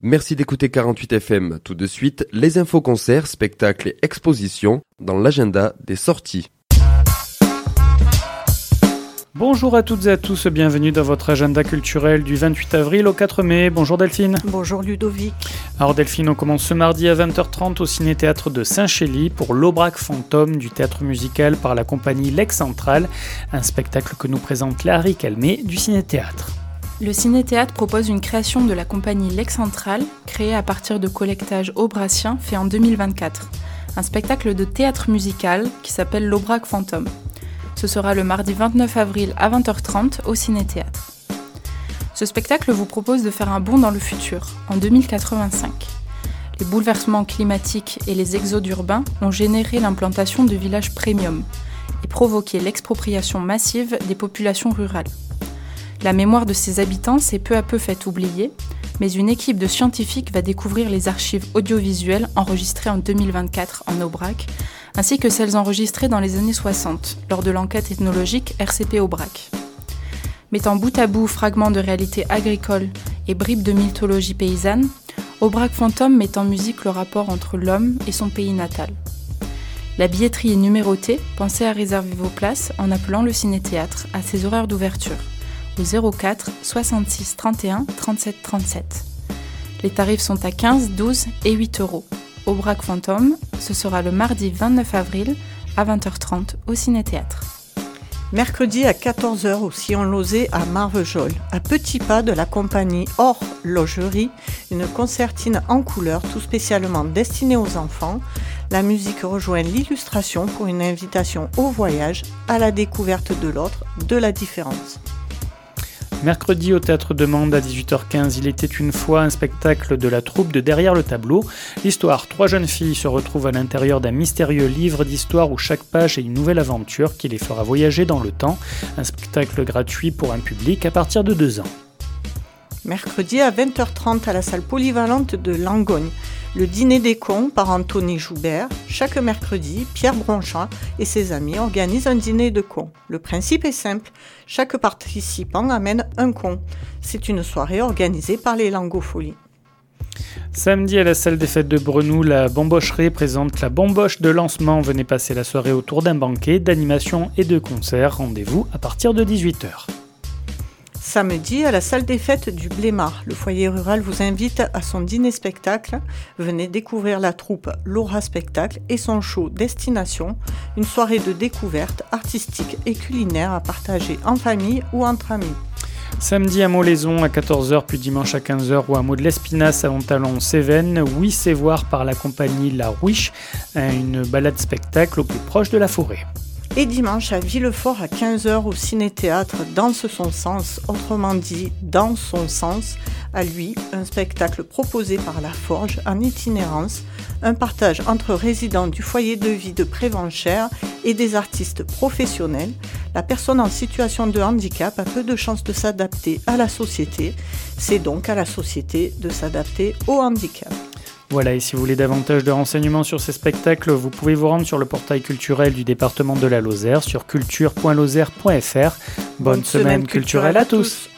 Merci d'écouter 48 FM. Tout de suite, les infos concerts, spectacles et expositions dans l'agenda des sorties. Bonjour à toutes et à tous, bienvenue dans votre agenda culturel du 28 avril au 4 mai. Bonjour Delphine. Bonjour Ludovic. Alors Delphine, on commence ce mardi à 20h30 au Ciné-Théâtre de Saint-Chély pour l'Aubrac Fantôme du théâtre musical par la compagnie Lex Central, un spectacle que nous présente Larry Calmet du Ciné-Théâtre. Le Ciné-Théâtre propose une création de la compagnie Lex Central, créée à partir de collectages aubraciens fait en 2024. Un spectacle de théâtre musical qui s'appelle l'Aubrac Fantôme. Ce sera le mardi 29 avril à 20h30 au Ciné-Théâtre. Ce spectacle vous propose de faire un bond dans le futur, en 2085. Les bouleversements climatiques et les exodes urbains ont généré l'implantation de villages premium et provoqué l'expropriation massive des populations rurales. La mémoire de ses habitants s'est peu à peu faite oublier, mais une équipe de scientifiques va découvrir les archives audiovisuelles enregistrées en 2024 en Aubrac, ainsi que celles enregistrées dans les années 60, lors de l'enquête ethnologique RCP Aubrac. Mettant bout à bout fragments de réalité agricole et bribes de mythologie paysanne, Aubrac Fantôme met en musique le rapport entre l'homme et son pays natal. La billetterie est numérotée, pensez à réserver vos places en appelant le Ciné-Théâtre à ses horaires d'ouverture, au 04 66 31 37 37. Les tarifs sont à 15, 12 et 8 €. Aubrac Fantôme, ce sera le mardi 29 avril à 20h30 au Ciné-Théâtre. Mercredi à 14h au Sillon-Lauzet à Marvejols, à petits pas de la compagnie Horlogerie, une concertine en couleur tout spécialement destinée aux enfants. La musique rejoint l'illustration pour une invitation au voyage, à la découverte de l'autre, de la différence. Mercredi au Théâtre de Mende à 18h15, il était une fois un spectacle de la troupe de Derrière le tableau. L'histoire, 3 jeunes filles se retrouvent à l'intérieur d'un mystérieux livre d'histoire où chaque page est une nouvelle aventure qui les fera voyager dans le temps. Un spectacle gratuit pour un public à partir de 2 ans. Mercredi à 20h30 à la salle polyvalente de Langogne. Le dîner des cons par Anthony Joubert. Chaque mercredi, Pierre Bronchat et ses amis organisent un dîner de cons. Le principe est simple, chaque participant amène un con. C'est une soirée organisée par les Langofolies. Samedi à la salle des fêtes de Brenoux, la Bambocherie présente la bamboche de lancement. Venez passer la soirée autour d'un banquet, d'animation et de concerts. Rendez-vous à partir de 18h. Samedi, à la salle des fêtes du Blémard, le foyer rural vous invite à son dîner-spectacle. Venez découvrir la troupe Laura Spectacle et son show Destination, une soirée de découverte artistique et culinaire à partager en famille ou entre amis. Samedi à Molaison à 14h, puis dimanche à 15h au hameau de l'Espinasse à Montalon-Cévennes. Oui, c'est voir par la compagnie La Rouiche, une balade spectacle au plus proche de la forêt. Et dimanche à Villefort à 15h au Ciné-Théâtre Danse son sens, autrement dit Dans son sens, à lui, un spectacle proposé par La Forge en itinérance, un partage entre résidents du foyer de vie de Prévenchères et des artistes professionnels. La personne en situation de handicap a peu de chances de s'adapter à la société, c'est donc à la société de s'adapter au handicap. Voilà, et si vous voulez davantage de renseignements sur ces spectacles, vous pouvez vous rendre sur le portail culturel du département de la Lozère sur culture.lozère.fr. Bonne semaine culturelle à tous.